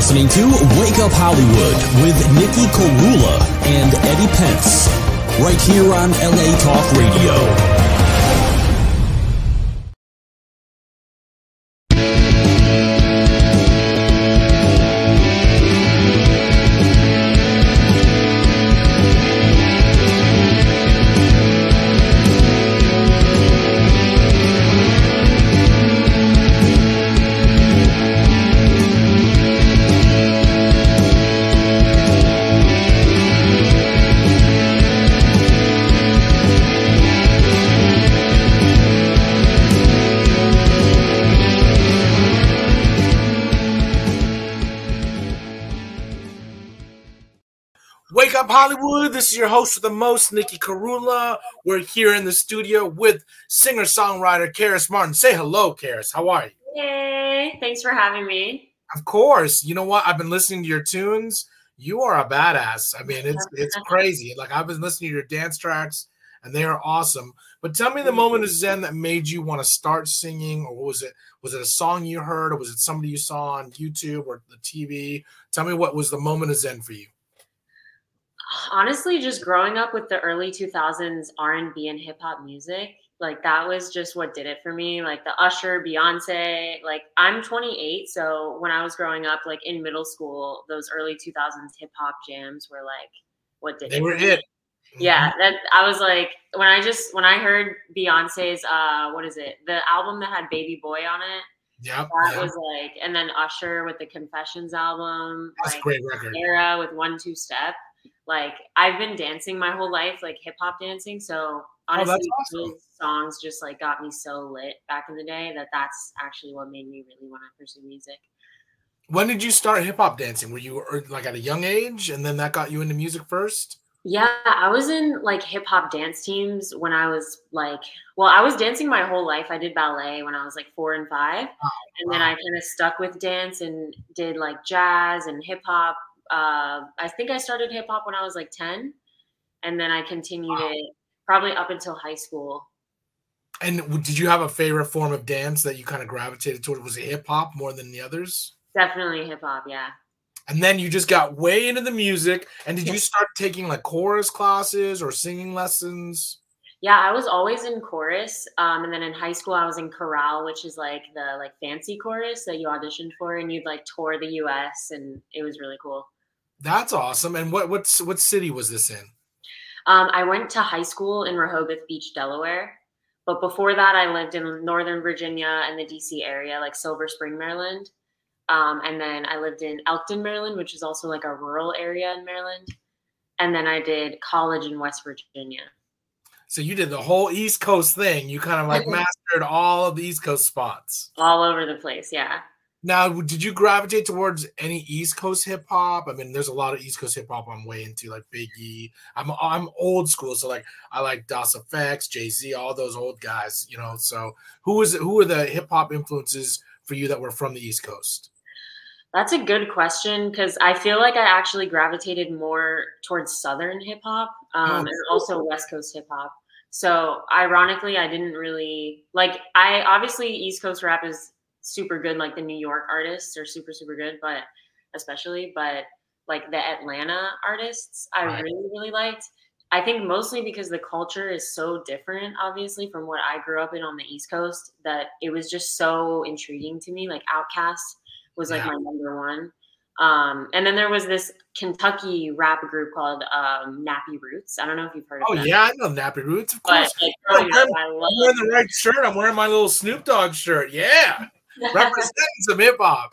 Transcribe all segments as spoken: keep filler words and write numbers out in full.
listening to Wake Up Hollywood with Nikki Korula and Eddie Pence, right here on L A Talk Radio. Wake Up Hollywood, this is your host with the most, Nikki Korula. We're here in the studio with singer-songwriter Karis Martin. Say hello, Karis. How are you? Hey, thanks for having me. Of course. You know what? I've been listening to your tunes. You are a badass. I mean, it's it's crazy. Like, I've been listening to your dance tracks, and they are awesome. But tell me the moment of Zen that made you want to start singing, or what was it? Was it a song you heard, or was it somebody you saw on YouTube or the T V? Tell me what was the moment of Zen for you. Honestly, just growing up with the early two thousands R and B and hip hop music, like that was just what did it for me. Like the Usher, Beyonce, like I'm twenty-eight. So when I was growing up, like in middle school, those early two thousands hip hop jams were like, what did They it were for me. it. Yeah, that I was like, when I just, when I heard Beyonce's, uh, what is it? The album that had Baby Boy on it. Yep, That yep. was like, and then Usher with the Confessions album. That's like, a great record. Era with One Two Step. Like I've been dancing my whole life, like hip hop dancing. So honestly, oh, that's awesome. Those songs just like got me so lit back in the day that that's actually what made me really want to pursue music. When did you start hip hop dancing? Were you like at a young age, and then that got you into music first? Yeah, I was in like hip hop dance teams when I was like, well, I was dancing my whole life. I did ballet when I was like four and five, oh, and wow. then I kind of stuck with dance and did like jazz and hip hop. Uh, I think I started hip hop when I was like ten, and then I continued wow. it probably up until high school. And did you have a favorite form of dance that you kind of gravitated toward? Was it hip hop more than the others? Definitely hip hop, yeah. And then you just got way into the music. And did you start taking like chorus classes or singing lessons? Yeah, I was always in chorus. Um, and then in high school, I was in chorale, which is like the like fancy chorus that you auditioned for, and you'd like tour the U S, and it was really cool. That's awesome. And what what's what city was this in? Um, I went to high school in Rehoboth Beach, Delaware. But before that, I lived in Northern Virginia and the D C area, like Silver Spring, Maryland. Um, and then I lived in Elkton, Maryland, which is also like a rural area in Maryland. And then I did college in West Virginia. So you did the whole East Coast thing. You kind of like mastered all of the East Coast spots. All over the place, yeah. Now, did you gravitate towards any East Coast hip hop? I mean, there's a lot of East Coast hip hop I'm way into, like Biggie. I'm I'm old school, so like I like Das F X, Jay-Z, all those old guys, you know. So who was who were the hip hop influences for you that were from the East Coast? That's a good question, because I feel like I actually gravitated more towards Southern hip hop um, Oh, and also West Coast hip hop. So ironically, I didn't really like. I obviously East Coast rap is super good, like the New York artists are super super good, but especially but like the Atlanta artists I right. really really liked. I think mostly because the culture is so different, obviously, from what I grew up in on the East Coast, that it was just so intriguing to me. Like Outkast was like Yeah. my number one. Um, and then there was this Kentucky rap group called um, Nappy Roots. I don't know if you've heard of Oh them. yeah, I know Nappy Roots, of But course. like, I'm, growing wearing, up, I I'm love wearing the right shirt. I'm wearing my little Snoop Dogg shirt. Yeah, representing some hip hop.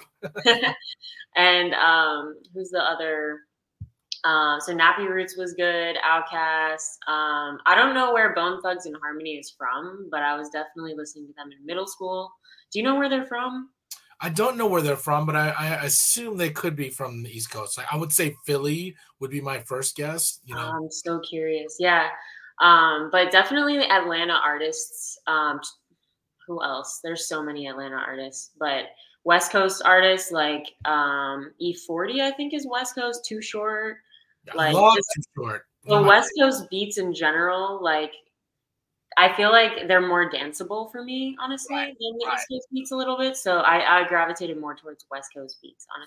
And um, who's the other? Uh, so Nappy Roots was good. Outkast. Um, I don't know where Bone Thugs and Harmony is from, but I was definitely listening to them in middle school. Do you know where they're from? I don't know where they're from, but I, I assume they could be from the East Coast. Like, I would say Philly would be my first guess. You know, I'm so curious. Yeah, um, but definitely the Atlanta artists. Um, who else? There's so many Atlanta artists, but West Coast artists like um, E forty, I think is West Coast. Too Short. I Like love just Too Short. the Oh my- West Coast beats in general, like I feel like they're more danceable for me, honestly, Right, than the right. East Coast beats a little bit. So I, I gravitated more towards West Coast beats, honestly.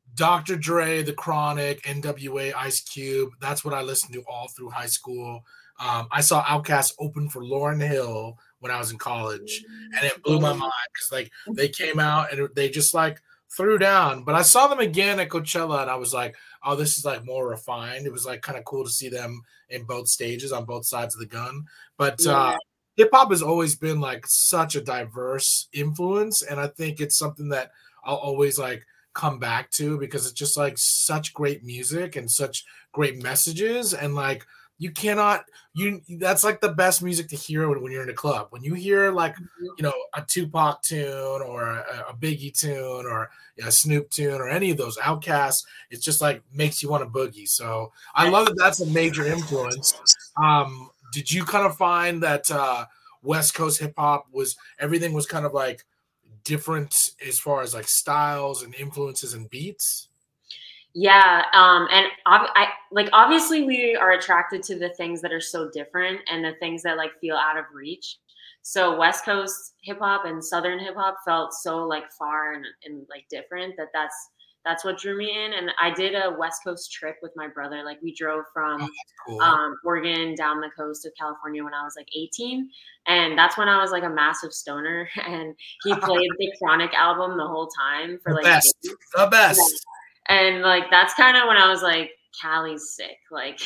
Doctor Dre, The Chronic, N W A, Ice Cube. That's what I listened to all through high school. Um, I saw Outkast open for Lauryn Hill when I was in college, and it blew my mind because like they came out and they just like threw down. But I saw them again at Coachella, and I was like, oh, this is like more refined. It was like kind of cool to see them in both stages on both sides of the gun. But Yeah. uh, hip hop has always been like such a diverse influence, and I think it's something that I'll always like come back to because it's just like such great music and such great messages, and like you cannot you that's like the best music to hear when, when you're in a club. When you hear like you know a Tupac tune or a, a Biggie tune or a Snoop tune or any of those Outcasts, it just like makes you want to boogie. So I love that that's a major influence. Um, did you kind of find that uh, West Coast hip hop was everything was kind of like different as far as like styles and influences and beats? Yeah, um, and ob- I like obviously we are attracted to the things that are so different and the things that like feel out of reach. So West Coast hip hop and Southern hip hop felt so like far and, and like different that that's that's what drew me in. And I did a West Coast trip with my brother. Like we drove Oh, from that's cool. um, Oregon down the coast of California when I was like eighteen, and that's when I was like a massive stoner. And he played the Chronic album the whole time for The like best. days. The best. And like that's kind of when I was like, Cali's sick, like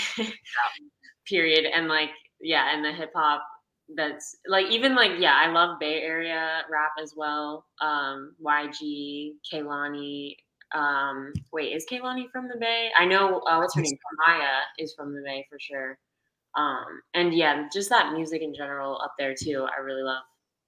period. And like, yeah, and the hip hop that's like even like yeah, I love Bay Area rap as well. Um, Y G, Kehlani. Um, wait, is Kehlani from the Bay? I know uh, what's her name? Maya is from the Bay for sure. Um, and yeah, just that music in general up there too, I really love.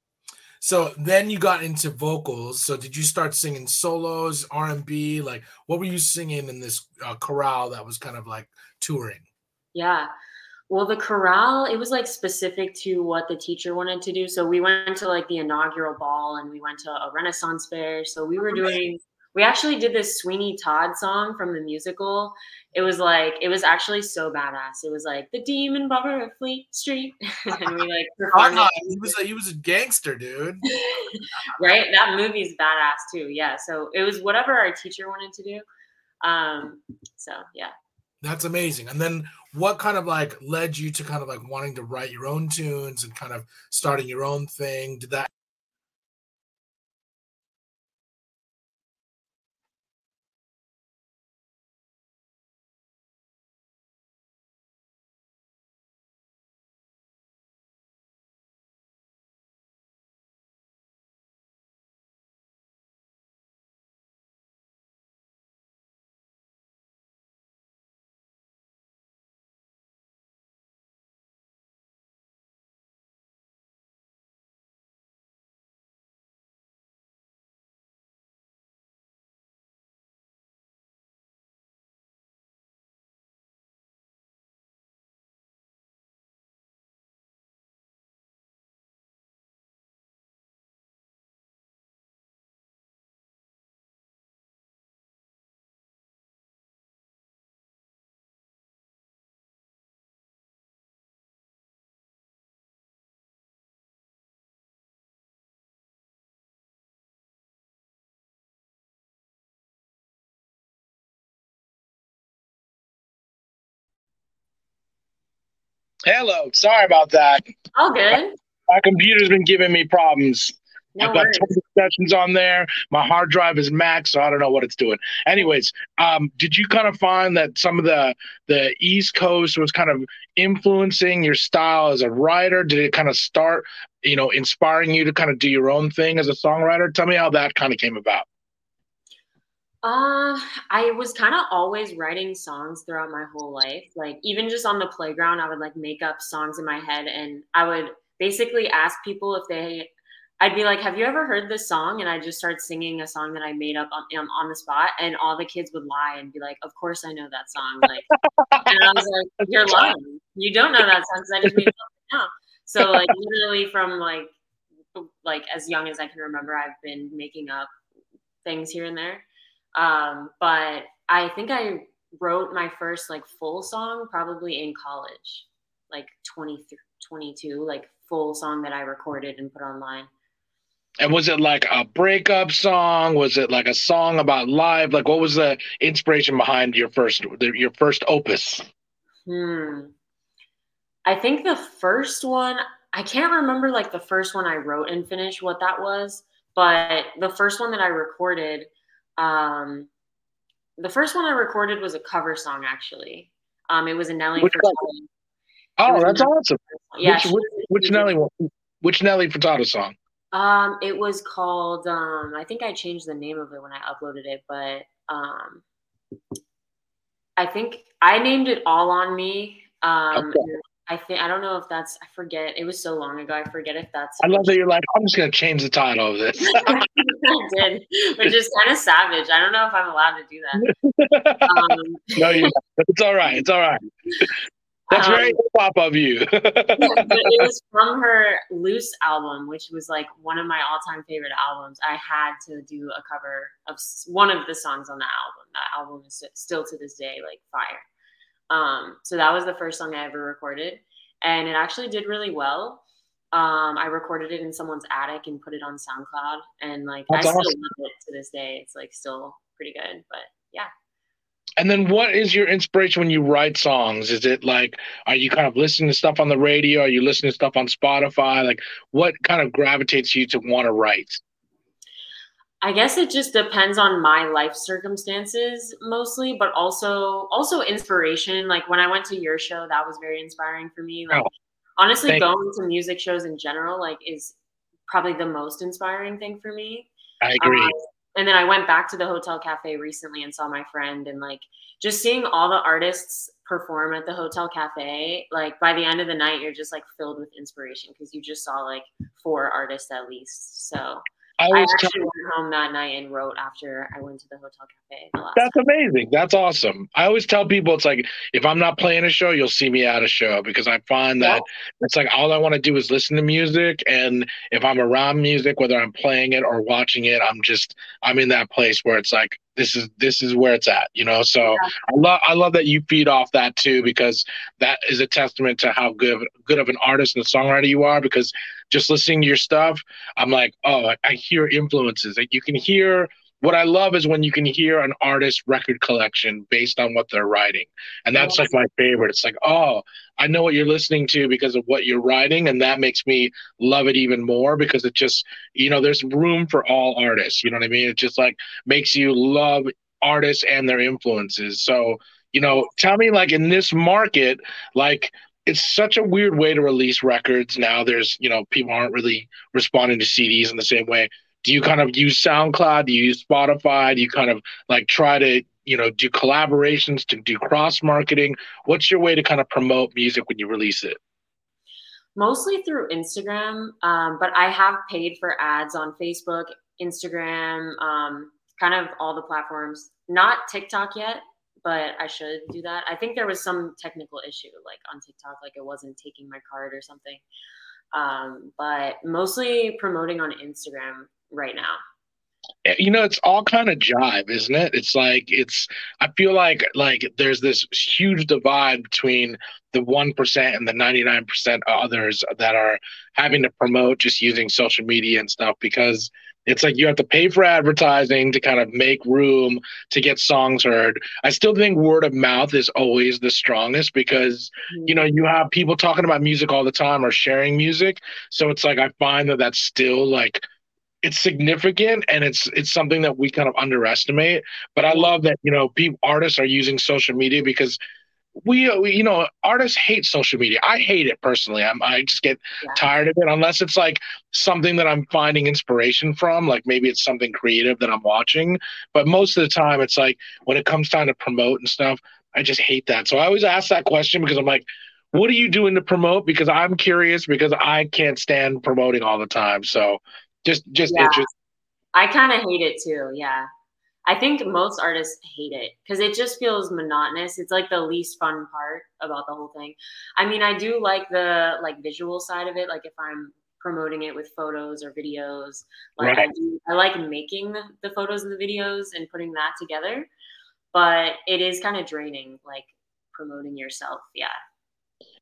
So then you got into vocals. So did you start singing solos, R and B? Like, what were you singing in this uh, chorale that was kind of like touring? Yeah. Well, the chorale, it was like specific to what the teacher wanted to do. So we went to like the inaugural ball and we went to a Renaissance fair. So we were doing, we actually did this Sweeney Todd song from the musical. It was like, it was actually so badass. It was like the Demon Barber of Fleet Street. And we like performed Uh-huh. it. He was a, he was a gangster, dude. Right? That movie's badass too. Yeah. So it was whatever our teacher wanted to do. Um, so yeah. That's amazing. And then what kind of like led you to kind of like wanting to write your own tunes and kind of starting your own thing? Did that Hello. Sorry about that. All good. My computer's been giving me problems. No I've got worries. twenty sessions on there. My hard drive is maxed, so I don't know what it's doing. Anyways, um, did you kind of find that some of the the East Coast was kind of influencing your style as a writer? Did it kind of start, you know, inspiring you to kind of do your own thing as a songwriter? Tell me how that kind of came about. Uh, I was kind of always writing songs throughout my whole life. Like even just on the playground, I would like make up songs in my head, and I would basically ask people if they. I'd be like, "Have you ever heard this song?" And I just start singing a song that I made up on um, on the spot, and all the kids would lie and be like, "Of course I know that song." Like, and I was like, "You're lying. You don't know that song because I just made it up now." So like literally from like like as young as I can remember, I've been making up things here and there. Um, but I think I wrote my first like full song probably in college, like twenty, twenty-two, like full song that I recorded and put online. And was it like a breakup song? Was it like a song about life? Like, what was the inspiration behind your first your first opus? Hmm. I think the first one, I can't remember like the first one I wrote and finished what that was, but the first one that I recorded, um, the first one I recorded was a cover song actually. Um, it was a Nelly Which Furtado. It Oh, was a that's Nelly awesome. Furtado. Yeah, Which she which, was a which huge. Nelly which Nelly Furtado song? Um, it was called. Um, I think I changed the name of it when I uploaded it, but um, I think I named it All on Me. Um, Okay. I think I don't know if that's I forget. It was so long ago. I forget if that's I love which that you're like, I'm just gonna change the title of this. I did, which is kind of savage. I don't know if I'm allowed to do that. Um, No, you're not. It's all right. It's all right. That's very um, hip hop of you. yeah, but it was from her Loose album, which was like one of my all-time favorite albums. I had to do a cover of s- one of the songs on the album. That album is st- still to this day like fire. Um, so that was the first song I ever recorded, and it actually did really well. Um, I recorded it in someone's attic and put it on SoundCloud, and like I That's still awesome. love it to this day. It's like still pretty good, but yeah. And then what is your inspiration when you write songs? Is it like, are you kind of listening to stuff on the radio? Are you listening to stuff on Spotify? Like, what kind of gravitates you to want to write? I guess it just depends on my life circumstances mostly, but also also inspiration. Like when I went to your show, that was very inspiring for me. Oh, Like honestly, thank going to music shows in general, like is probably the most inspiring thing for me. I Um, agree. and then I went back to the Hotel Cafe recently and saw my friend, and like just seeing all the artists perform at the Hotel Cafe, like by the end of the night, you're just like filled with inspiration because you just saw like four artists at least. So I I always tell actually went home that night and wrote after I went to the Hotel Cafe the last That's time. amazing. That's awesome. I always tell people it's like if I'm not playing a show, you'll see me at a show because I find Yeah. that it's like all I want to do is listen to music. And if I'm around music, whether I'm playing it or watching it, I'm just I'm in that place where it's like this is this is where it's at, you know. So Yeah. I love I love that you feed off that too because that is a testament to how good of, good of an artist and a songwriter you are. Because just listening to your stuff, I'm like, oh, I, I hear influences. Like you can hear what I love is when you can hear an artist record collection based on what they're writing. And that's like Yes. my favorite. It's like, oh, I know what you're listening to because of what you're writing. And that makes me love it even more because it just, you know, there's room for all artists. You know what I mean? It just like makes you love artists and their influences. So, you know, tell me like in this market, like, it's such a weird way to release records now. There's, you know, people aren't really responding to C Ds in the same way. Do you kind of use SoundCloud? Do you use Spotify? Do you kind of like try to, you know, do collaborations to do cross marketing? What's your way to kind of promote music when you release it? Mostly through Instagram, um, but I have paid for ads on Facebook, Instagram, um, kind of all the platforms. Not TikTok yet, but I should do that. I think there was some technical issue like on TikTok, like it wasn't taking my card or something. Um, but mostly promoting on Instagram right now. You know, it's all kind of jive, isn't it? It's like it's I feel like like there's this huge divide between the one percent and the ninety-nine percent others that are having to promote just using social media and stuff because it's like you have to pay for advertising to kind of make room to get songs heard. I still think word of mouth is always the strongest because you know you have people talking about music all the time or sharing music. So it's like I find that that's still like it's significant and it's it's something that we kind of underestimate. But I Yeah. love that you know people artists are using social media because we, we you know artists hate social media. I hate it personally. I'm I just get Yeah. tired of it unless it's like something that I'm finding inspiration from. Like maybe it's something creative that I'm watching. But most of the time, it's like when it comes time to promote and stuff, I just hate that. So I always ask that question because I'm like. What are you doing to promote? Because I'm curious because I can't stand promoting all the time. So just just Yeah. interesting. I kind of hate it too. Yeah. I think most artists hate it because it just feels monotonous. It's like the least fun part about the whole thing. I mean, I do like the like visual side of it. Like if I'm promoting it with photos or videos, like I Right. do, I like making the, the photos and the videos and putting that together. But it is kind of draining, like promoting yourself. Yeah.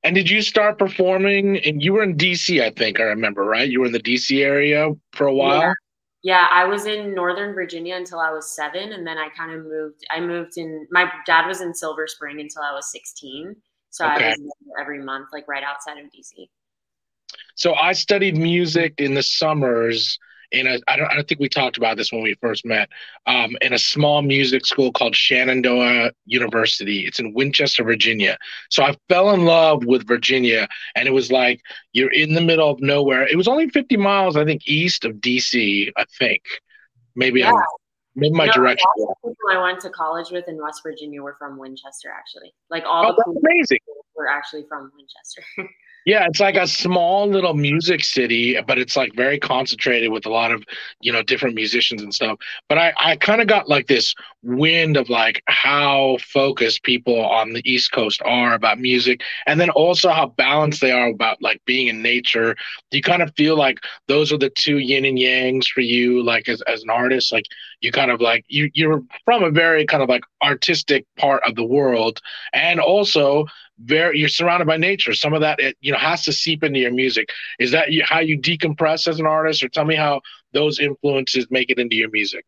And did you start performing? And you were in D C, I think I remember, right? You were in the D C area for a while. Yeah. Yeah, I was in Northern Virginia until I was seven, and then I kind of moved. I moved in. My dad was in Silver Spring until I was sixteen, so I Okay. was there every month, like right outside of D C. So I studied music in the summers in a, I don't, I don't think we talked about this when we first met, um, in a small music school called Shenandoah University. It's in Winchester, Virginia. So I fell in love with Virginia, and it was like you're in the middle of nowhere. It was only fifty miles, I think, east of D C, I think. Maybe Yeah. I'm, maybe my No, direction. all the people I went to college with in West Virginia were from Winchester, actually. Like all Oh, the that's cool amazing. people were actually from Winchester. Yeah, it's like a small little music city, but it's like very concentrated with a lot of, you know, different musicians and stuff. But I, I kind of got like this wind of like how focused people on the East Coast are about music, and then also how balanced they are about like being in nature. Do you kind of feel like those are the two yin and yangs for you, like as, as an artist? Like you kind of like you you're from a very kind of like artistic part of the world, and also very you're surrounded by nature. Some of that it, you know has to seep into your music. Is that you, how you decompress as an artist, or tell me how those influences make it into your music?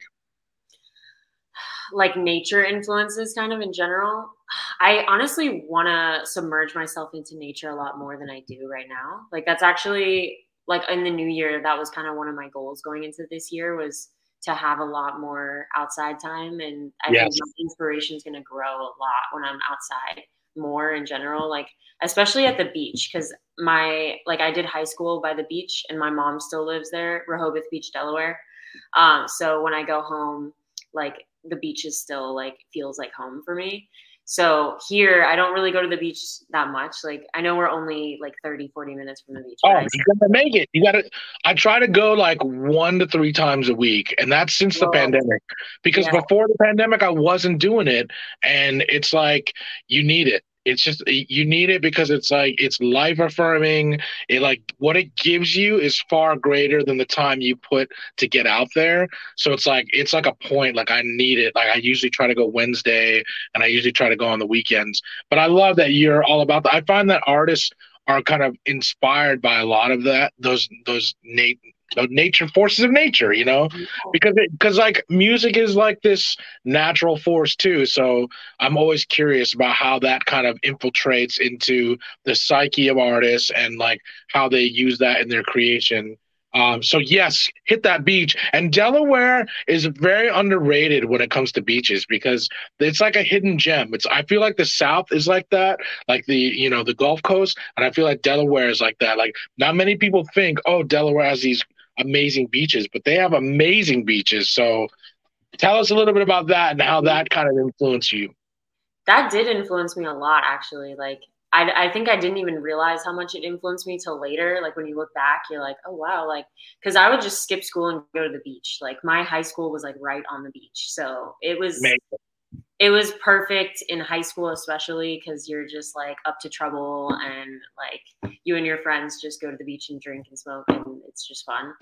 Like nature influences kind of in general. I honestly want to submerge myself into nature a lot more than I do right now. Like that's actually like in the new year, that was kind of one of my goals going into this year was to have a lot more outside time. And I Yes. think my inspiration is going to grow a lot when I'm outside more in general, like especially at the beach. Cause my, like I did high school by the beach and my mom still lives there, Rehoboth Beach, Delaware. Um, so when I go home, like the beach is still like feels like home for me. So here I don't really go to the beach that much. Like I know we're only like thirty, forty minutes from the beach. Oh, But I, you gotta make it. You gotta. I try to go like one to three times a week, and that's since the Well, pandemic. Because yeah. before the pandemic, I wasn't doing it, and it's like you need it. It's just you need it because it's like it's life affirming. It like what it gives you is far greater than the time you put to get out there. So it's like it's like a point. Like I need it. Like I usually try to go Wednesday, and I usually try to go on the weekends. But I love that you're all about that. I find that artists are kind of inspired by a lot of that those those nat- nature forces of nature, you know, because it, because like music is like this natural force too. So I'm always curious about how that kind of infiltrates into the psyche of artists and like how they use that in their creation. Um, so yes, hit that beach. And Delaware is very underrated when it comes to beaches because it's like a hidden gem. It's I feel like the South is like that, like the you know the Gulf Coast, and I feel like Delaware is like that. Like not many people think, oh, Delaware has these amazing beaches, but they have amazing beaches. So tell us a little bit about that and how that kind of influenced you. That did influence me a lot, actually. Like, I, I think I didn't even realize how much it influenced me till later. Like, when you look back, you're like, oh, wow. Like, because I would just skip school and go to the beach. Like, my high school was, like, right on the beach. So it was Amazing. it was perfect in high school, especially because you're just, like, up to trouble. And, like, you and your friends just go to the beach and drink and smoke. And it's just fun.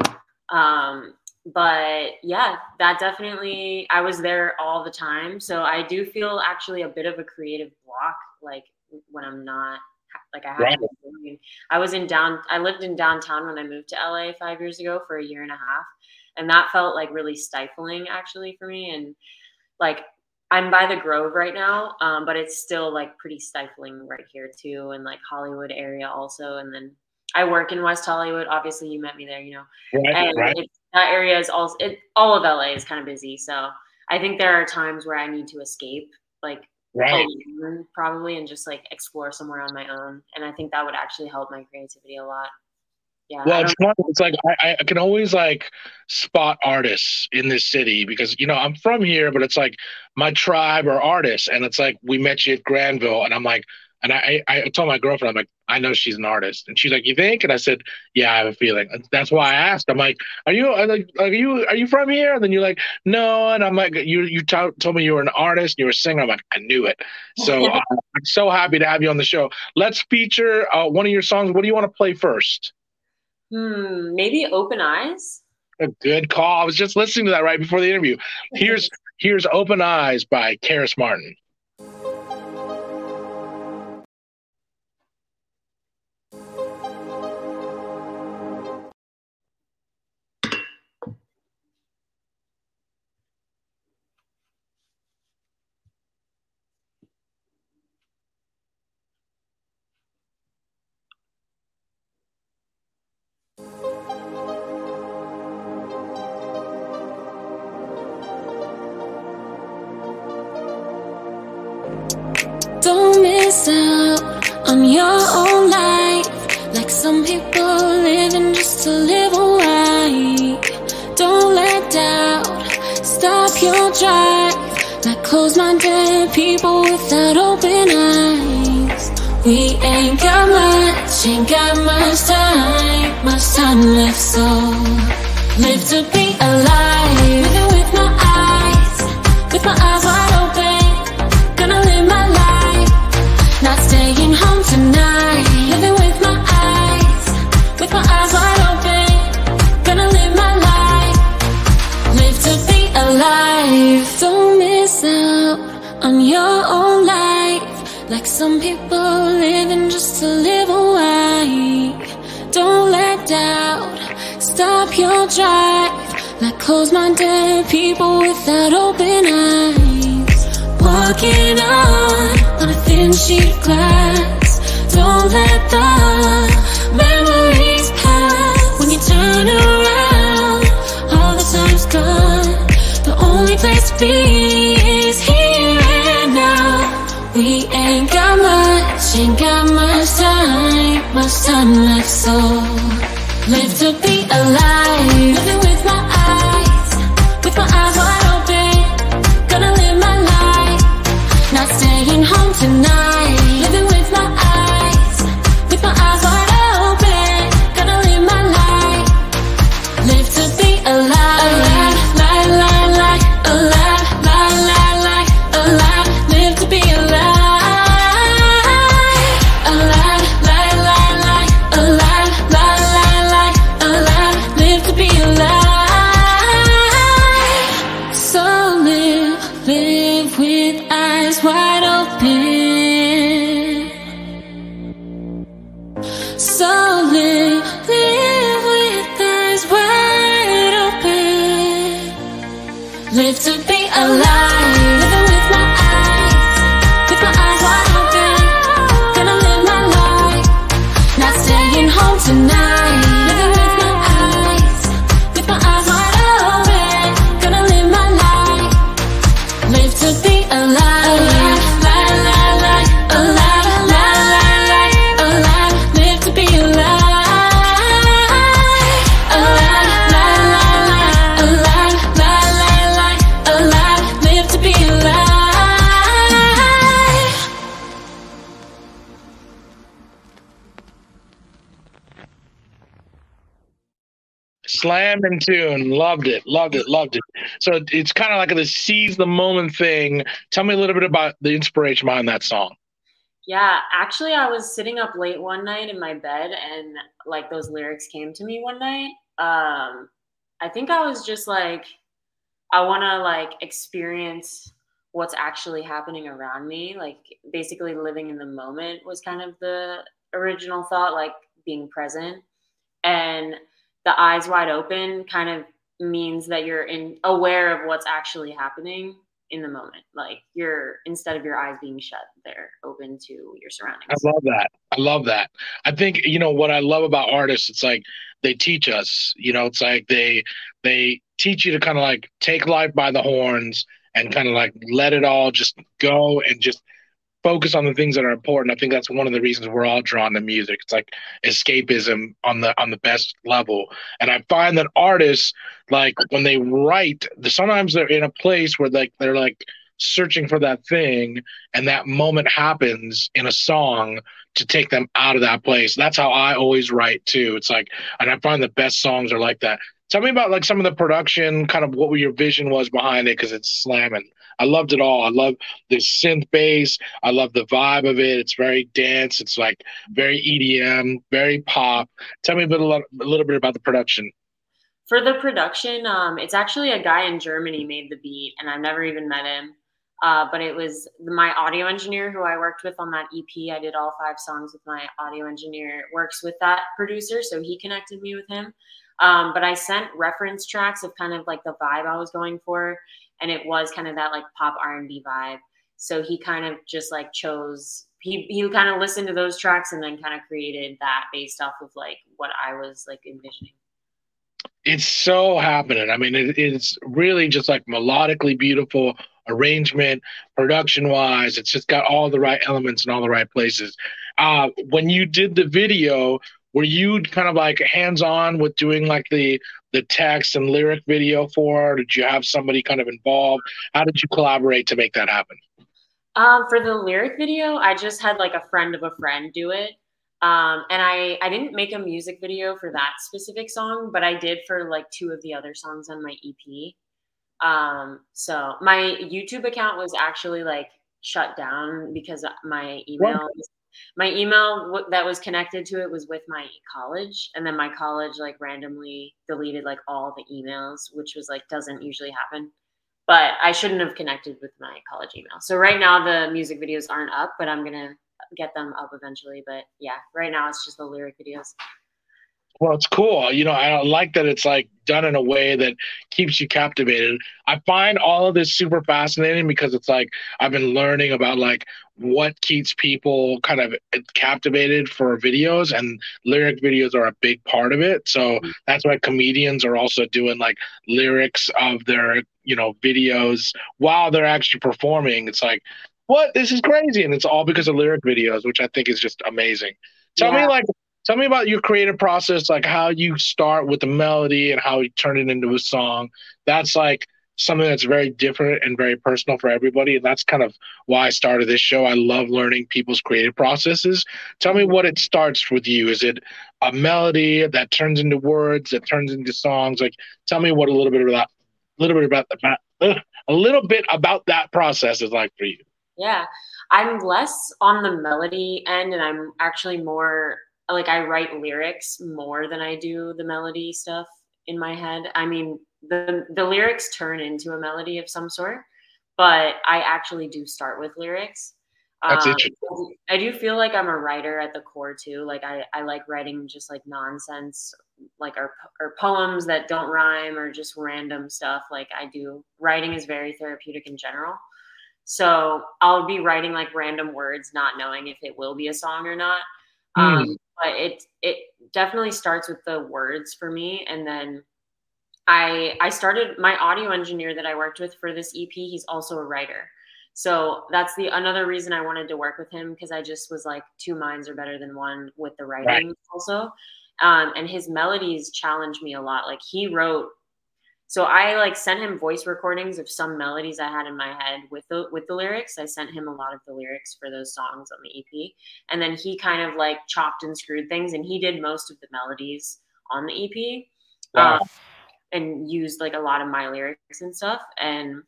Um, but yeah, that definitely, I was there all the time. So I do feel actually a bit of a creative block, like when I'm not, like I haven't Right. been doing. I was in down, I lived in downtown when I moved to L A five years ago for a year and a half. And that felt like really stifling actually for me. And like, I'm by the Grove right now, um, but it's still like pretty stifling right here too. And like Hollywood area also. And then I work in West Hollywood. Obviously you met me there, you know, Right, and right. it, that area is also it, all of L A is kind of busy. So I think there are times where I need to escape, like Right. alone, probably, and just like explore somewhere on my own. And I think that would actually help my creativity a lot. Yeah. Well, I it's don't, fun. It's like I, I can always like spot artists in this city because you know I'm from here, but it's like my tribe are artists, and it's like we met you at Granville, and I'm like, and I I told my girlfriend, I'm like, I know she's an artist, and she's like, you think? And I said, yeah, I have a feeling. And that's why I asked. I'm like, are you are like are you are you from here? And then you're like, no, and I'm like, you you t- told me you were an artist, and you were a singer. I'm like, I knew it. So uh, I'm so happy to have you on the show. Let's feature uh, one of your songs. What do you want to play first? hmm, maybe Open Eyes. A good call. I was just listening to that right before the interview. Here's here's Open Eyes by Karis Martin. some people living just to live away. Don't let doubt stop your drive. Like close-minded people without open eyes. We ain't got much, ain't got much time, much time left, so live to be alive. Living with my eyes, with my eyes wide open. Gonna live my life, not staying home tonight. Living with my eyes, with my eyes wide open. Gonna live my life, live to be alive. Don't miss out on your own life. Like some people living just to live away. Don't let doubt stop your drive. Like close-minded people without open eyes. Walking on, on a thin sheet of glass. Don't let the memories pass. When you turn around, all the time's gone. The only place to be is here and now. We ain't got much, ain't got much time, much time left, so live to be alive. Living with my eyes, with my eyes wide open. Gonna live my life, not staying home tonight. Living with my eyes, with my eyes wide open. Gonna live my life, live to be alive. Alive, alive, alive, alive, alive, alive, alive. Live to be alive. Alive, alive, alive, alive, alive, alive, alive. Live to be alive. So live, live with eyes wide open. So live, live with eyes wide open. Live to be alive. Living with my eyes, with my eyes wide open. Gonna live my life, not staying home tonight. Living with my eyes, with my eyes wide open. Gonna live my life, live to be alive. Alive, alive, alive, alive, alive, alive. Live to be alive. Alive, alive, alive, alive, alive, alive. Live to be alive. Slam and tune. Loved it. Loved it. Loved it. So it's kind of like a seize the moment thing. Tell me a little bit about the inspiration behind that song. Yeah, actually, I was sitting up late one night in my bed, and like those lyrics came to me one night. Um, I think I was just like, I want to like experience what's actually happening around me. Like basically living in the moment was kind of the original thought, like being present. And the eyes wide open kind of means that you're in aware of what's actually happening in the moment. Like you're, instead of your eyes being shut, they're open to your surroundings. I love that. I love that. I think, you know, what I love about artists, it's like they teach us, you know, it's like they, they teach you to kind of like take life by the horns and kind of like let it all just go and just focus on the things that are important. I think that's one of the reasons we're all drawn to music. It's like escapism on the on the best level. And I find that artists, like when they write, sometimes they're in a place where like they're like searching for that thing, and that moment happens in a song to take them out of that place. That's how I always write too. It's like, and I find the best songs are like that. Tell me about like some of the production, kind of what your vision was behind it, because it's slamming. I loved it all. I love the synth bass. I love the vibe of it. It's very dance. It's like very E D M, very pop. Tell me a, bit, a little bit about the production. For the production, um, it's actually a guy in Germany made the beat, and I've never even met him. Uh, but it was my audio engineer who I worked with on that E P. I did all five songs with my audio engineer, works with that producer, so he connected me with him. Um, but I sent reference tracks of kind of like the vibe I was going for, and it was kind of that like pop R and B vibe. So he kind of just like chose, he, he kind of listened to those tracks and then kind of created that based off of like what I was like envisioning. It's so happening. I mean, it, it's really just like melodically beautiful arrangement, production wise. It's just got all the right elements in all the right places. Uh, when you did the video, were you kind of like hands-on with doing like the the text and lyric video for it? Did you have somebody kind of involved? How did you collaborate to make that happen? Um, for the lyric video, I just had like a friend of a friend do it. Um, and I, I didn't make a music video for that specific song, but I did for like two of the other songs on my E P. Um, so my YouTube account was actually like shut down because my email, What? my email w- that was connected to it was with my college. And then my college like randomly deleted like all the emails, which was like, doesn't usually happen. But I shouldn't have connected with my college email. So right now the music videos aren't up, but I'm going to get them up eventually. But yeah, right now it's just the lyric videos. Well, it's cool. You know, I like that it's like done in a way that keeps you captivated. I find all of this super fascinating because it's like I've been learning about like what keeps people kind of captivated for videos, and lyric videos are a big part of it. So that's why comedians are also doing like lyrics of their, you know, videos while they're actually performing. It's like, what? This is crazy. And it's all because of lyric videos, which I think is just amazing. Tell Yeah. me like Tell me about your creative process, like how you start with the melody and how you turn it into a song. That's like something that's very different and very personal for everybody. And that's kind of why I started this show. I love learning people's creative processes. Tell me what it starts with you. Is it a melody that turns into words, that turns into songs? Like, tell me what a little bit about, a little bit about, about uh, a little bit about that process is like for you. Yeah. I'm less on the melody end, and I'm actually more like I write lyrics more than I do the melody stuff in my head. I mean, the the lyrics turn into a melody of some sort, but I actually do start with lyrics. That's Um, interesting. I do feel like I'm a writer at the core too. Like I, I like writing just like nonsense, like or, or poems that don't rhyme or just random stuff. Like I do. Writing is very therapeutic in general. So I'll be writing like random words, not knowing if it will be a song or not. Um, Hmm. but it it definitely starts with the words for me, and then I I started my audio engineer that I worked with for this E P. He's also a writer, so that's the another reason I wanted to work with him, because I just was like two minds are better than one with the Right. writing also. Um, and his melodies challenged me a lot. Like he wrote. So I like sent him voice recordings of some melodies I had in my head with the with the lyrics. I sent him a lot of the lyrics for those songs on the E P. And then he kind of like chopped and screwed things, and he did most of the melodies on the E P. Wow. Um, and used like a lot of my lyrics and stuff. And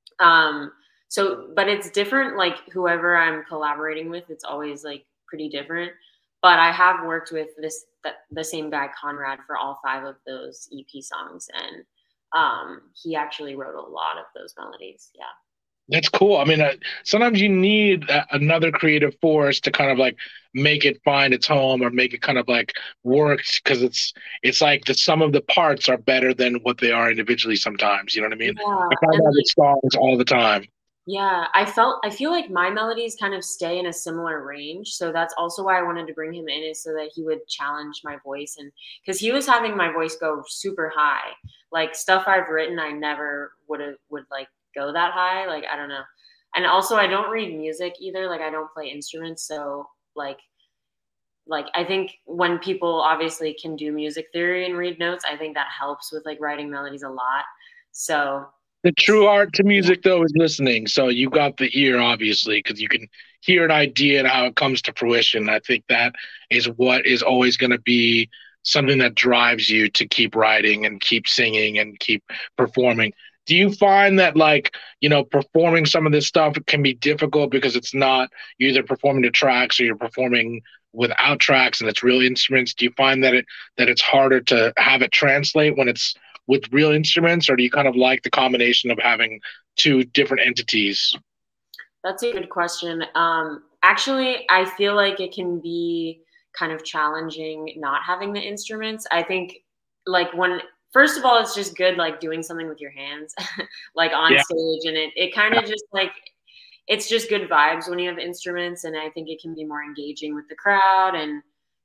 um so but it's different, like whoever I'm collaborating with, it's always like pretty different. But I have worked with this the, the same guy Conrad for all five of those E P songs, and um he actually wrote a lot of those melodies. Yeah. That's cool. I mean, uh, sometimes you need a, another creative force to kind of like make it find its home or make it kind of like work, because it's it's like the sum of the parts are better than what they are individually sometimes. You know what I mean? Yeah. I find And that like, with songs all the time. yeah, I felt I feel like my melodies kind of stay in a similar range. So that's also why I wanted to bring him in, is so that he would challenge my voice, and because he was having my voice go super high. Like stuff I've written, I never would have would like go that high. Like I don't know. And also I don't read music either. Like I don't play instruments. So like like I think when people obviously can do music theory and read notes, I think that helps with like writing melodies a lot. So The true art to music, though, is listening. So you got the ear, obviously, because you can hear an idea and how it comes to fruition. I think that is what is always going to be something that drives you to keep writing and keep singing and keep performing. Do you find that, like, you know, performing some of this stuff can be difficult because it's not, you're either performing to tracks or you're performing without tracks and it's real instruments? Do you find that it that it's harder to have it translate when it's with real instruments, or do you kind of like the combination of having two different entities? that's a good question. Um, actually, I feel like it can be kind of challenging not having the instruments. I think like when first of all, it's just good like doing something with your hands, like on Yeah. stage, and it it kind of just like it's just good vibes when you have instruments, and I think it can be more engaging with the crowd. And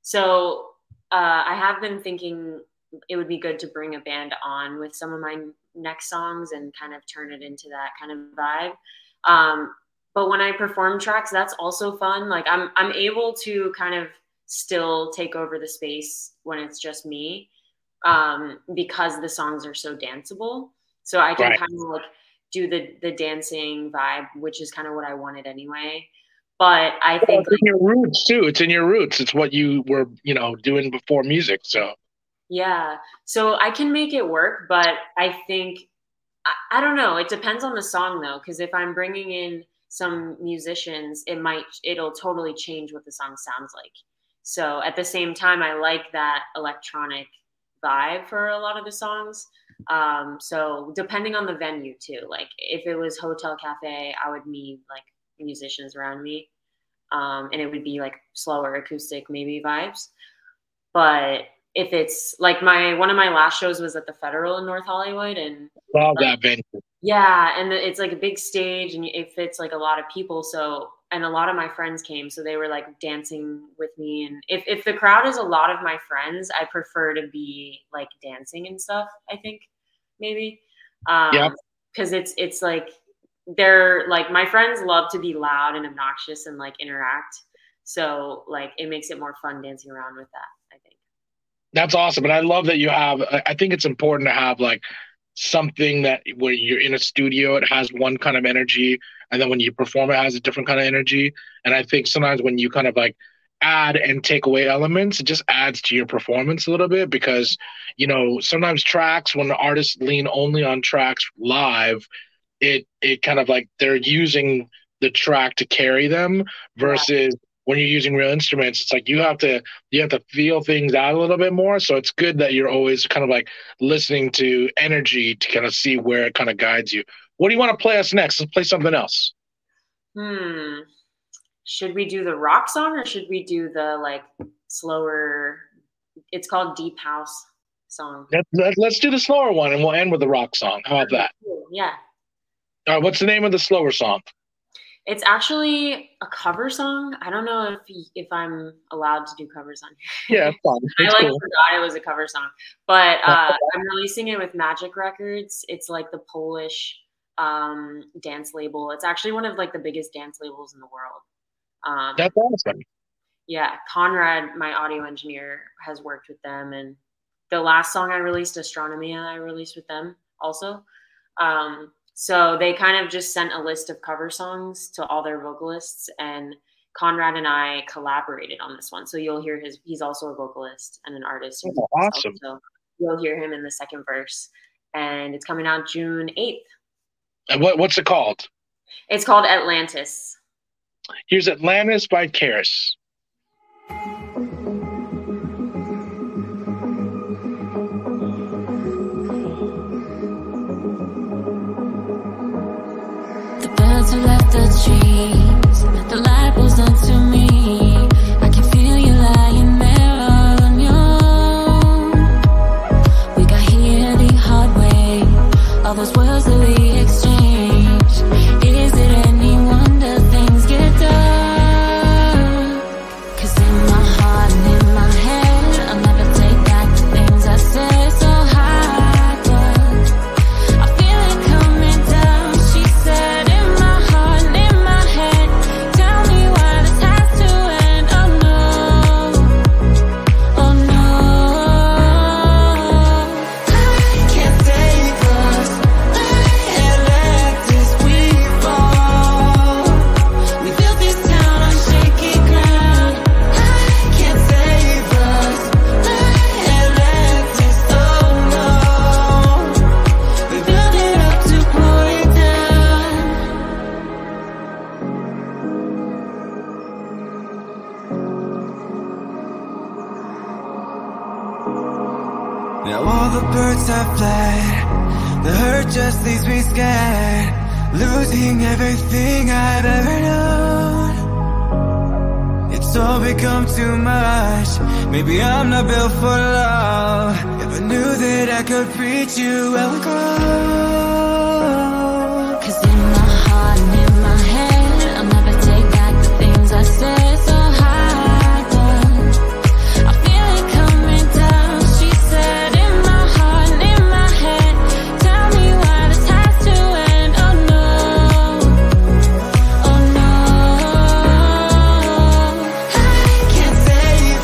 so uh, I have been thinking it would be good to bring a band on with some of my next songs and kind of turn it into that kind of vibe. Um, but when I perform tracks, that's also fun. Like I'm I'm able to kind of still take over the space when it's just me, um, because the songs are so danceable. So I can right. kind of like do the the dancing vibe, which is kind of what I wanted anyway. But I think well, it's like, in your roots too. It's in your roots. It's what you were, you know, doing before music. So yeah, so I can make it work, but I think I, I don't know. It depends on the song though, because if I'm bringing in some musicians, it might it'll totally change what the song sounds like. So at the same time, I like that electronic vibe for a lot of the songs. Um, so depending on the venue too, like if it was hotel cafe, I would need like musicians around me, um, and it would be like slower acoustic maybe vibes. But if it's like my one of my last shows was at the Federal in North Hollywood, and love that venue. Yeah, and it's like a big stage, and it fits like a lot of people. So, and a lot of my friends came, so they were like dancing with me. And if if the crowd is a lot of my friends, I prefer to be like dancing and stuff. I think maybe, um, yeah, because it's it's like they're like my friends love to be loud and obnoxious and like interact. So like it makes it more fun dancing around with that, I think. That's awesome. And I love that you have, I think it's important to have like something that where you're in a studio, it has one kind of energy. And then when you perform, it has a different kind of energy. And I think sometimes when you kind of like add and take away elements, it just adds to your performance a little bit because, you know, sometimes tracks, when the artists lean only on tracks live, it, it kind of like they're using the track to carry them versus yeah. when you're using real instruments, it's like you have to you have to feel things out a little bit more. So it's good that you're always kind of like listening to energy to kind of see where it kind of guides you. What do you want to play us next? Let's play something else. Hmm. Should we do the rock song or should we do the like slower? It's called Deep House song. Let, let's do the slower one and we'll end with the rock song. How about that? Yeah. All right. What's the name of the slower song? It's actually a cover song. I don't know if if I'm allowed to do covers on here. Yeah, it's fine. It's I like cool. forgot it was a cover song, but uh, I'm releasing it with Magic Records. It's like the Polish um, dance label. It's actually one of like the biggest dance labels in the world. Um, That's awesome. Yeah, Conrad, my audio engineer, has worked with them, and the last song I released, Astronomia, I released with them also. Um, So they kind of just sent a list of cover songs to all their vocalists, and Conrad and I collaborated on this one. So you'll hear his, he's also a vocalist and an artist. Oh, awesome. So you'll hear him in the second verse, and it's coming out June eighth. And what, what's it called? It's called Atlantis. Here's Atlantis by Karis. To left the trees, the light was done to me. I can feel you lying there all on your own. We got here the hard way, all those words that we exchanged. Is it any wonder things get dark? Cause in my heart and in my head, I'll never take back the things I said so high, but I feel it coming down. She said in my have fled. The hurt just leaves me scared, losing everything I've ever known. It's all become too much. Maybe I'm not built for love. If I knew that I could reach you, I would grow. Cause in my heart and in my head, I'll never take back the things I said so high, but I feel it coming down. She said in my heart and in my head, tell me why this has to end. Oh no, oh no, I can't save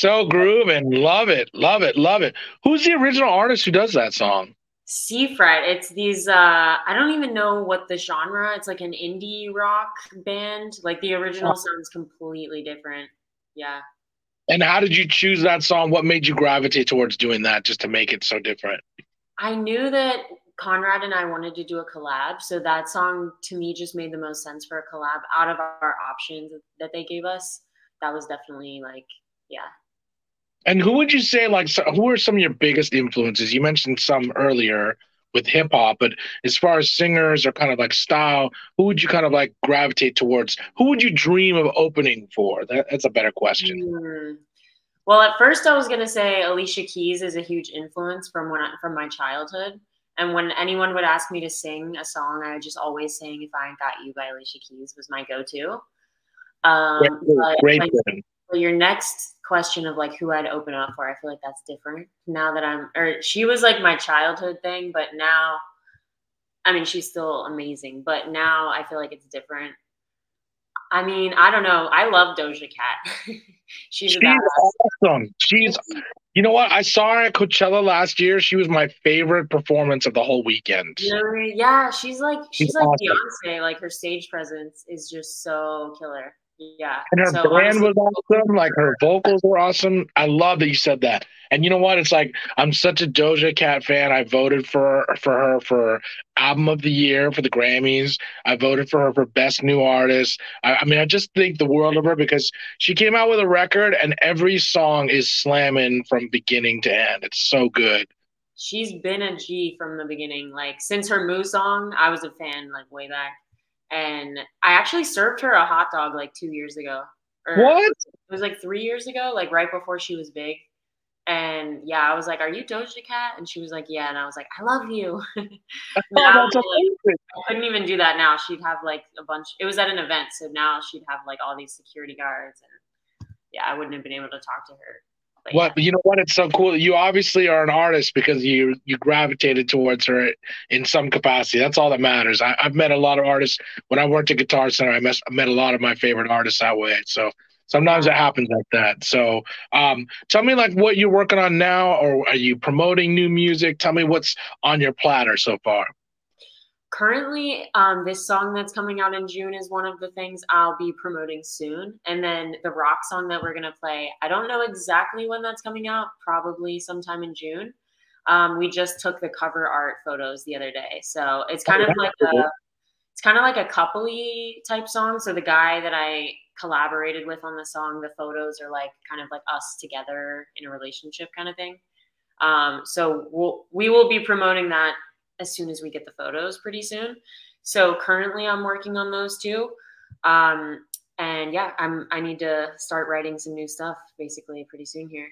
So grooving. Love it. Love it. Love it. Who's the original artist who does that song? Seafret. It's these, uh, I don't even know what the genre, it's like an indie rock band. Like the original sounds completely different. Yeah. And how did you choose that song? What made you gravitate towards doing that just to make it so different? I knew that Conrad and I wanted to do a collab. So that song to me just made the most sense for a collab out of our options that they gave us. That was definitely like, yeah. And who would you say, like, so, who are some of your biggest influences? You mentioned some earlier with hip hop, but as far as singers or kind of like style, who would you kind of like gravitate towards? Who would you dream of opening for? That, that's a better question. Mm. Well, at first I was going to say Alicia Keys is a huge influence from when I, from my childhood. And when anyone would ask me to sing a song, I would just always sing If I Ain't Got You by Alicia Keys was my go-to. Um, great, but, great. But your next question of like who I'd open up for, I feel like that's different now that I'm, or she was like my childhood thing, but now, I mean, she's still amazing, but now I feel like it's different. I mean, I don't know. I love Doja Cat. she's she's awesome. She's, you know what? I saw her at Coachella last year. She was my favorite performance of the whole weekend. Really? Yeah, she's like she's, she's like awesome. Beyonce. Like her stage presence is just so killer. Yeah. And her so brand honestly, was awesome. Like her vocals were awesome. I love that you said that. And you know what? It's like I'm such a Doja Cat fan. I voted for for her for album of the year for the Grammys. I voted for her for best new artist. I, I mean, I just think the world of her because she came out with a record and every song is slamming from beginning to end. It's so good. She's been a G from the beginning. Like since her Moo song, I was a fan like way back. And I actually served her a hot dog like two years ago. Or what? It was like three years ago, like right before she was big. And yeah, I was like, "Are you Doja Cat?" And she was like, "Yeah." And I was like, "I love you." now, That's like, I couldn't even do that now. She'd have like a bunch. It was at an event, so now she'd have like all these security guards, and yeah, I wouldn't have been able to talk to her. But, what yeah. You know what? It's so cool. You obviously are an artist because you you gravitated towards her in some capacity. That's all that matters. I, I've met a lot of artists when I worked at Guitar Center. I met, met a lot of my favorite artists that way. So sometimes it happens like that. So um, tell me like what you're working on now, or are you promoting new music? Tell me what's on your platter so far. Currently, um, this song that's coming out in June is one of the things I'll be promoting soon. And then the rock song that we're going to play, I don't know exactly when that's coming out, probably sometime in June. Um, we just took the cover art photos the other day. So it's kind of like a, it's kind of like a coupley type song. So the guy that I collaborated with on the song, the photos are like kind of like us together in a relationship kind of thing. Um, so we'll, we will be promoting that as soon as we get the photos pretty soon. So currently I'm working on those too. Um, and yeah, I'm, I need to start writing some new stuff basically pretty soon here.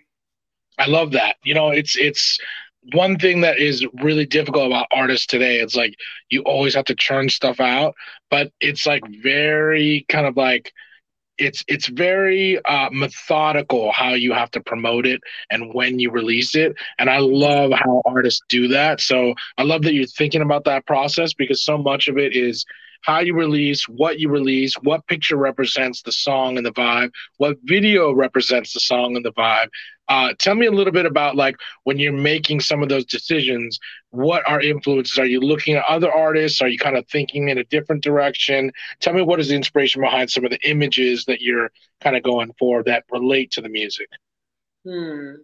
I love that. You know, it's, it's one thing that is really difficult about artists today. It's like, you always have to churn stuff out, but it's like very kind of like, It's it's very uh, methodical how you have to promote it and when you release it. And I love how artists do that. So I love that you're thinking about that process because so much of it is how you release, what you release, what picture represents the song and the vibe, what video represents the song and the vibe. Uh, tell me a little bit about like when you're making some of those decisions, what are influences? Are you looking at other artists? Are you kind of thinking in a different direction? Tell me what is the inspiration behind some of the images that you're kind of going for that relate to the music? Hmm.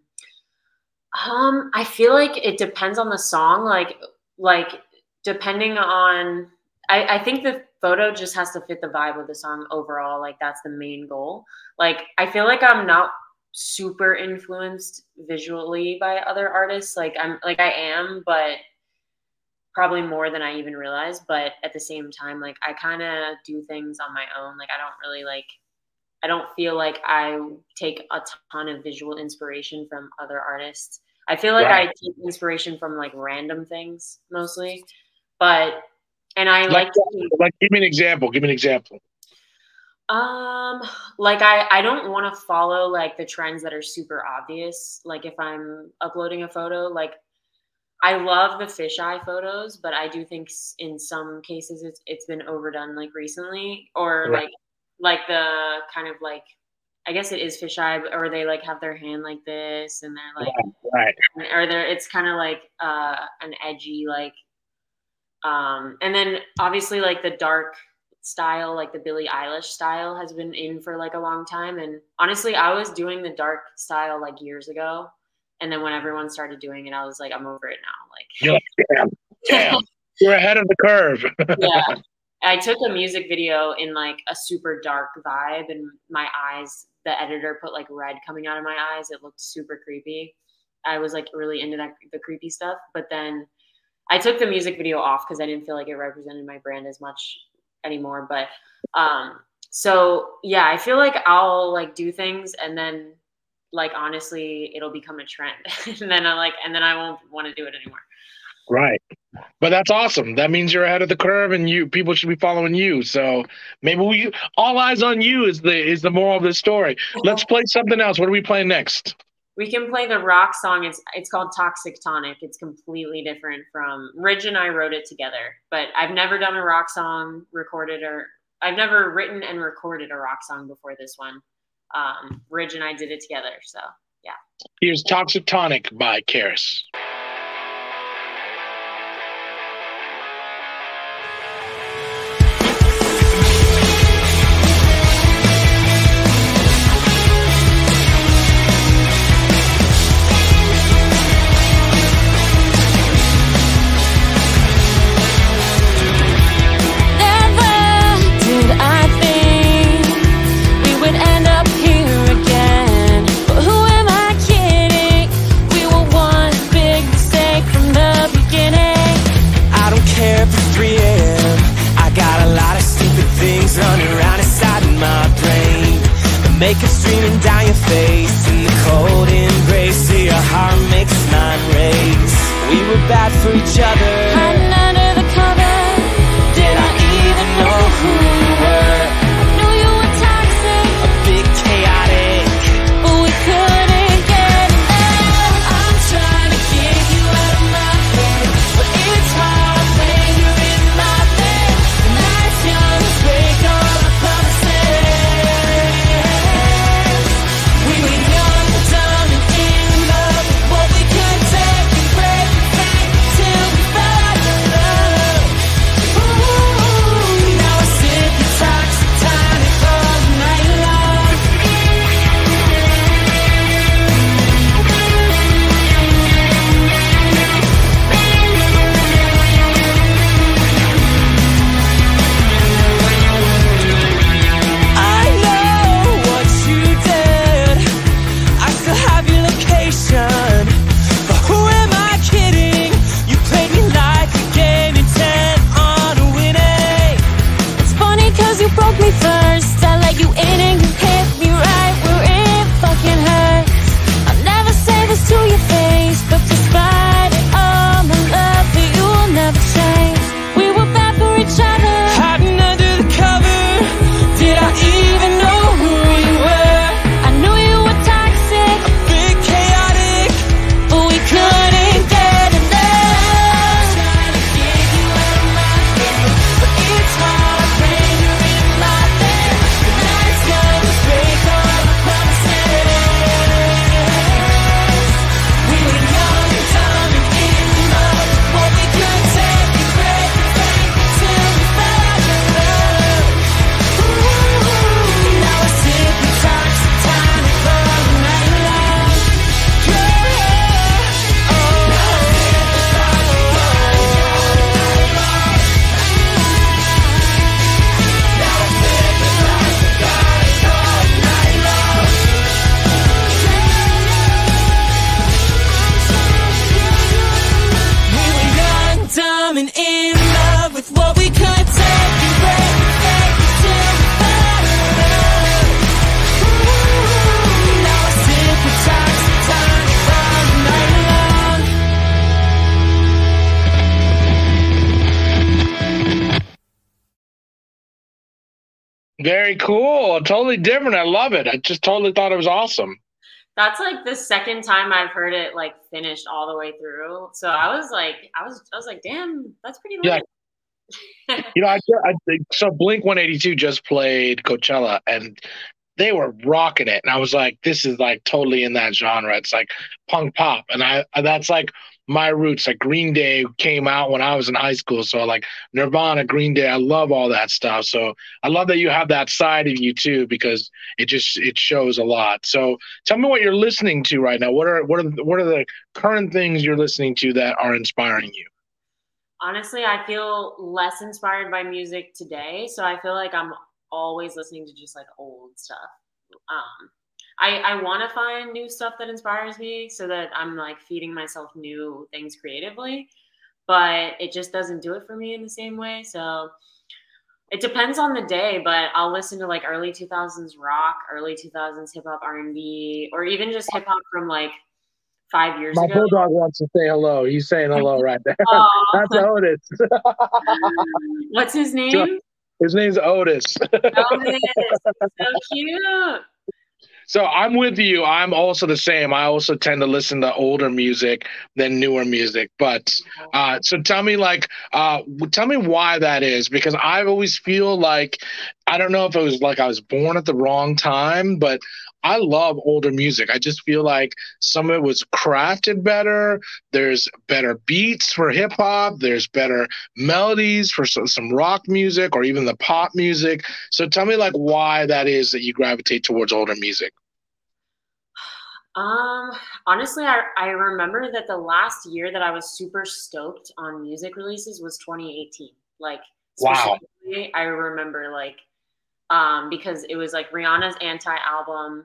Um, I feel like it depends on the song. Like, like depending on, I, I think the photo just has to fit the vibe of the song overall. Like that's the main goal. Like, I feel like I'm not super influenced visually by other artists. Like I'm like I am, but probably more than I even realize. But at the same time, like I kind of do things on my own. Like I don't really like, I don't feel like I take a ton of visual inspiration from other artists. I feel like right. I take inspiration from like random things mostly, but, and I like, like, to, like give me an example, give me an example. Um, like I, I don't want to follow like the trends that are super obvious. Like if I'm uploading a photo, like I love the fisheye photos, but I do think in some cases it's, it's been overdone like recently or right. like, like the kind of like I guess it is fisheye, or they like have their hand like this, and they're like, right, right. or they're it's kind of like uh, an edgy like, um, and then obviously like the dark style, like the Billie Eilish style, has been in for like a long time. And honestly, I was doing the dark style like years ago, and then when everyone started doing it, I was like, I'm over it now. Like, you're like, damn, damn, you're ahead of the curve. Yeah. I took a music video in like a super dark vibe, and my eyes, the editor put like red coming out of my eyes. It looked super creepy. I was like really into that, the creepy stuff. But then I took the music video off because I didn't feel like it represented my brand as much anymore. But um, so yeah, I feel like I'll like do things, and then like honestly, it'll become a trend, and then I like, and then I won't want to do it anymore. Right. But that's awesome. That means you're ahead of the curve, and you people should be following you. So maybe we all eyes on you is the is the moral of this story. Let's play something else. What are we playing next? We can play the rock song. It's it's called Toxic Tonic. It's completely different from Ridge and I wrote it together. But I've never done a rock song recorded, or I've never written and recorded a rock song before this one. Um, Ridge and I did it together. So yeah. Here's Toxic Tonic by Karis. Make it streaming down your face in the cold embrace. See your heart makes mine race. We were bad for each other, hiding under the cover. Did I even know who you were? I knew you were toxic, a bit chaotic, but we couldn't get enough. I'm trying to get you out of my head, but it's hard when you're in my bed. The night's young, let's break all the promises. Very cool. Totally different. I love it. I just totally thought it was awesome. That's like the second time I've heard it like finished all the way through. So I was like, I was, I was like, damn, that's pretty lit. Yeah. You know, I, I think so. Blink one eighty-two just played Coachella, and they were rocking it. And I was like, this is like totally in that genre. It's like punk pop. And I that's like my roots. Like Green Day came out when I was in high school. So like Nirvana, Green Day, I love all that stuff. So I love that you have that side of you too, because it just it shows a lot. So tell me what you're listening to right now. What are what are what are the current things you're listening to that are inspiring you? Honestly, I feel less inspired by music today. So I feel like I'm always listening to just like old stuff. Um, I, I want to find new stuff that inspires me so that I'm like feeding myself new things creatively, but it just doesn't do it for me in the same way. So it depends on the day, but I'll listen to like early two thousands rock, early two thousands hip hop, R and B, or even just hip hop from like five years My ago. bulldog wants to say hello. He's saying hello right there. That's Otis. What's his name? His name's Otis. Otis. So cute. So I'm with you. I'm also the same. I also tend to listen to older music than newer music. But uh, so tell me, like, uh, tell me why that is, because I always feel like, I don't know if it was like I was born at the wrong time, but I love older music. I just feel like some of it was crafted better. There's better beats for hip hop. There's better melodies for some, some rock music or even the pop music. So tell me, like, why that is that you gravitate towards older music. Um, honestly, I, I remember that the last year that I was super stoked on music releases was twenty eighteen. Like, wow. I remember like, um, because it was like Rihanna's Anti album.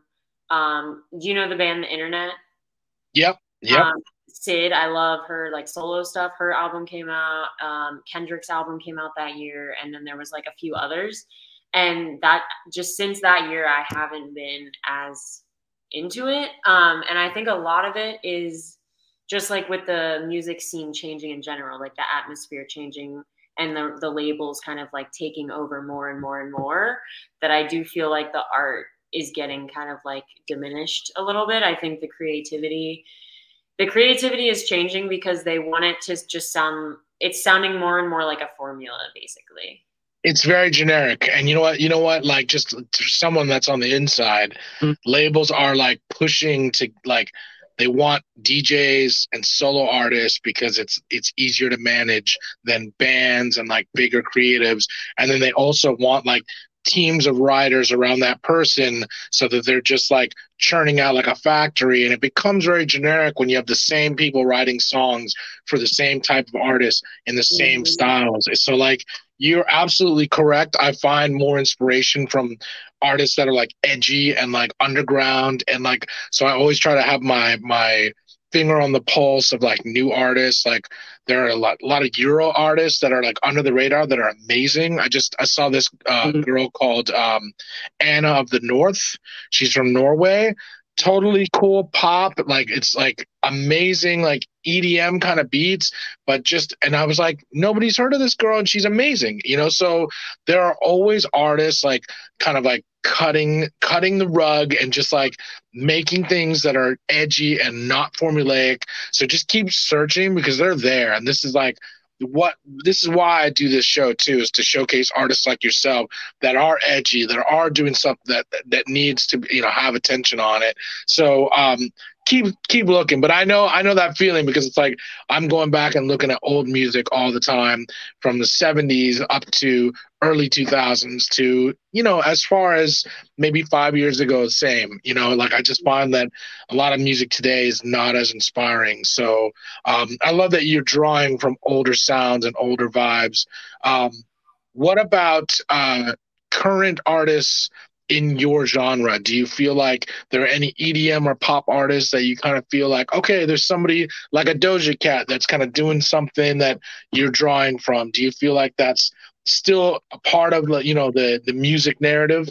Um, do you know the band The Internet? Yep. Yep. Um, Sid, I love her like solo stuff. Her album came out. Um, Kendrick's album came out that year, and then there was like a few others. And that just since that year, I haven't been as into it. Um, and I think a lot of it is just like with the music scene changing in general, like the atmosphere changing and the, the labels kind of like taking over more and more and more, that I do feel like the art is getting kind of like diminished a little bit. I think the creativity, the creativity is changing because they want it to just sound, it's sounding more and more like a formula basically. It's very generic. And you know what, you know what, like just someone that's on the inside, mm-hmm. labels are like pushing to like, they want D Js and solo artists because it's, it's easier to manage than bands and like bigger creatives. And then they also want like teams of writers around that person so that they're just like churning out like a factory. And it becomes very generic when you have the same people writing songs for the same type of artists in the same mm-hmm. styles. So like, you're absolutely correct. I find more inspiration from artists that are like edgy and like underground. And like, so I always try to have my, my finger on the pulse of like new artists. Like there are a lot, a lot of Euro artists that are like under the radar that are amazing. I just, I saw this uh, mm-hmm. girl called um, Anna of the North. She's from Norway. Totally cool pop. Like it's like amazing, like E D M kind of beats, but just, and I was like, nobody's heard of this girl and she's amazing, you know? So there are always artists like kind of like cutting, cutting the rug and just like making things that are edgy and not formulaic. So just keep searching because they're there. And this is like, what this is why I do this show too, is to showcase artists like yourself that are edgy, that are doing something that that needs to, you know, have attention on it. So um keep keep looking. But I know I know that feeling because it's like I'm going back and looking at old music all the time from the seventies up to early two thousands to, you know, as far as maybe five years ago, same, you know, like I just find that a lot of music today is not as inspiring. So um, I love that you're drawing from older sounds and older vibes. Um, what about uh, current artists in your genre? Do you feel like there are any E D M or pop artists that you kind of feel like, okay, there's somebody like a Doja Cat that's kind of doing something that you're drawing from? Do you feel like that's still a part of, you know, the the music narrative?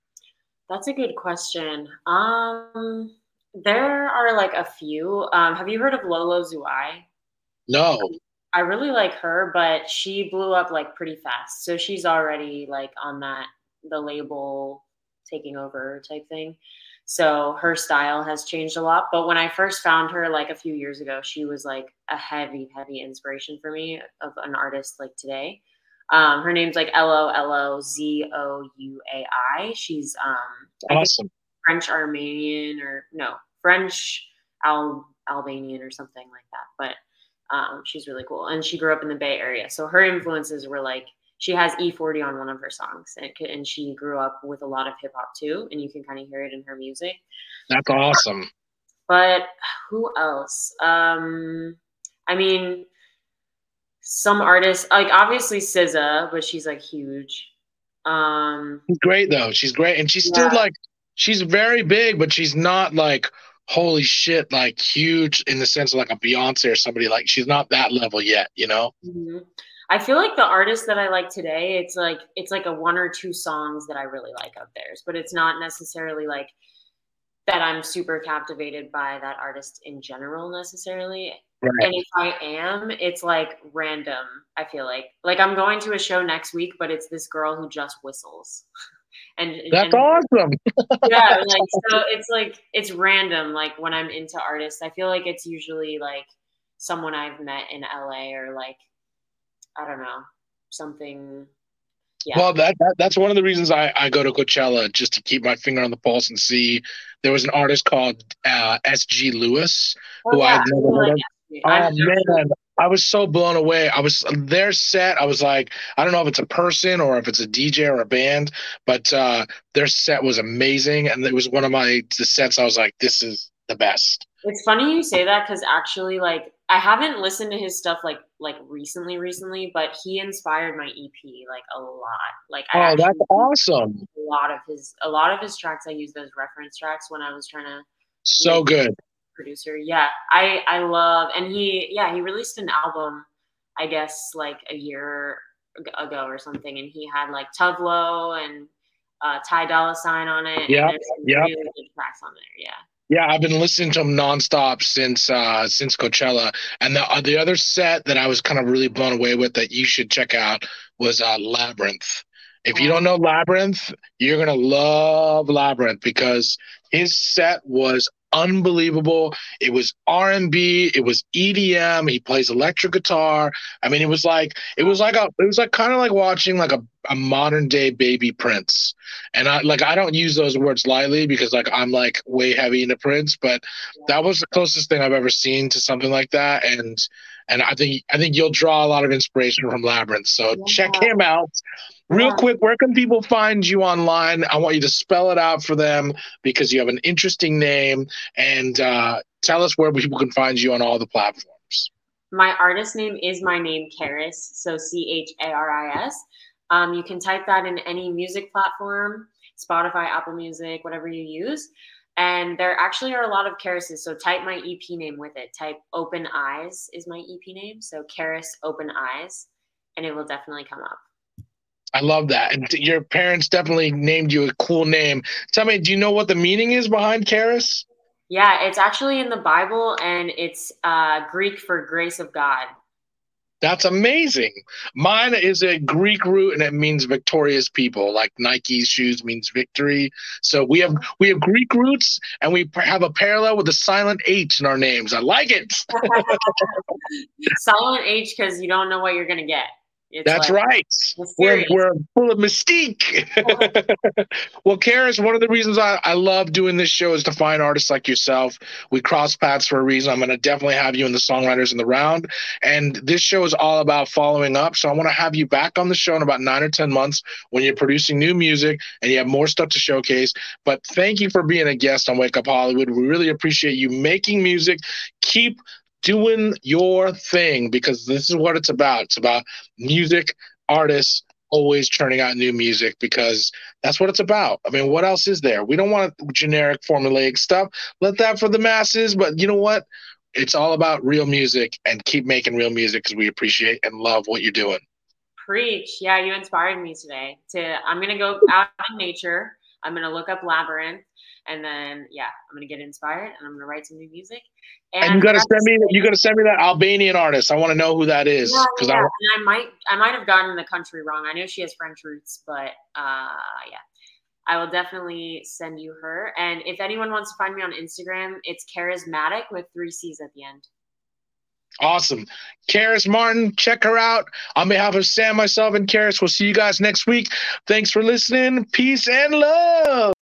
That's a good question. Um, there are like a few. Um, have you heard of Lolo Zouai? No. I really like her, but she blew up like pretty fast. So she's already like on that, the label taking over type thing. So her style has changed a lot. But when I first found her like a few years ago, she was like a heavy, heavy inspiration for me of an artist like today. Um, her name's like L O L O Z O U A I. She's um, I think Awesome. French Armenian or no French Al- Albanian or something like that. But um, she's really cool, and she grew up in the Bay Area. So her influences were like she has E forty on one of her songs, and, and she grew up with a lot of hip hop too, and you can kind of hear it in her music. That's awesome. But who else? Um, I mean, some artists like obviously S Z A, but she's like huge. Um, She's great though. She's great, and she's still Yeah. like she's very big, but she's not like holy shit, like huge in the sense of like a Beyonce or somebody. Like she's not that level yet, you know. mhm. I feel like the artists that I like today, it's like it's like a one or two songs that I really like of theirs, but it's not necessarily like that I'm super captivated by that artist in general necessarily. Right. And if I am, it's like random. I feel like like I'm going to a show next week, but it's this girl who just whistles. And That's and awesome. yeah, like so it's like it's random. Like when I'm into artists, I feel like it's usually like someone I've met in L A or like I don't know something. Yeah. Well, that, that that's one of the reasons I, I go to Coachella, just to keep my finger on the pulse and see. There was an artist called uh, S G Lewis, who Oh, yeah. I've never I heard like of. it. Oh I'm man, I was so blown away. I was their set. I was like, I don't know if it's a person or if it's a D J or a band, but uh, their set was amazing, and it was one of my the sets. I was like, this is the best. It's funny you say that because actually, like, I haven't listened to his stuff like like recently, recently, but he inspired my E P like a lot. Like, I Oh, actually that's awesome. a lot of his a lot of his tracks. I used those reference tracks when I was trying to So make good. producer. Yeah, I I love, and he yeah he released an album, I guess like a year ago or something, and he had like Tuvlo and uh, Ty Dolla Sign on it. Yep, And there's some yep. really good tracks on there. Yeah. Yeah, I've been listening to him nonstop since uh, since Coachella, and the uh, the other set that I was kind of really blown away with that you should check out was uh, Labyrinth. If you don't know Labyrinth, you're gonna love Labyrinth because his set was unbelievable. It was R and B, it was E D M. He plays electric guitar. I mean, it was like it was like a it was like kind of like watching like a, a modern day Baby Prince. And I like I don't use those words lightly because like I'm like way heavy into Prince, but that was the closest thing I've ever seen to something like that. And and I think I think you'll draw a lot of inspiration from Labyrinth. So Yeah. check him out. Real Yeah. quick, where can people find you online? I want you to spell it out for them because you have an interesting name. And uh, tell us where people can find you on all the platforms. My artist name is my name, Karis, so C H A R I S. Um, you can type that in any music platform, Spotify, Apple Music, whatever you use. And there actually are a lot of Karises, so type my E P name with it. Type Open Eyes is my E P name, so Karis Open Eyes, and it will definitely come up. I love that. And your parents definitely named you a cool name. Tell me, do you know what the meaning is behind Karis? Yeah, it's actually in the Bible, and it's uh, Greek for grace of God. That's amazing. Mine is a Greek root, and it means victorious people. Like Nike's shoes means victory. So we have we have Greek roots, and we have a parallel with the silent H in our names. I like it. Silent H because you don't know what you're gonna get. It's That's like right. We're, mysterious. we're full of mystique. Well, Karis, one of the reasons I, I love doing this show is to find artists like yourself. We cross paths for a reason. I'm going to definitely have you in the Songwriters in the Round. And this show is all about following up. So I want to have you back on the show in about nine or ten months when you're producing new music and you have more stuff to showcase. But thank you for being a guest on Wake Up Hollywood. We really appreciate you making music. Keep doing your thing because this is what it's about. It's about music, artists always churning out new music because that's what it's about. I mean, what else is there? We don't want generic formulaic stuff. Let that for the masses. But you know what? It's all about real music, and keep making real music because we appreciate and love what you're doing. Preach. Yeah, you inspired me today. To I'm gonna go out in nature. I'm gonna look up Labyrinth, and then yeah, I'm gonna get inspired, and I'm gonna write some new music. And, And you gotta send me you gotta send me that Albanian artist. I want to know who that is. Yeah, Because yeah. I And I might I might have gotten the country wrong. I know she has French roots, but uh, yeah, I will definitely send you her. And if anyone wants to find me on Instagram, it's charismatic with three C's at the end. Awesome. Karis Martin, check her out. On behalf of Sam, myself, and Karis, we'll see you guys next week. Thanks for listening. Peace and love.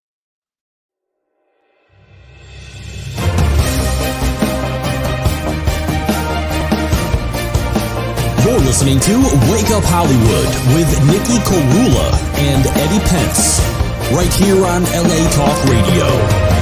You're listening to Wake Up Hollywood with Nikki Korula and Eddie Pence, right here on L A Talk Radio.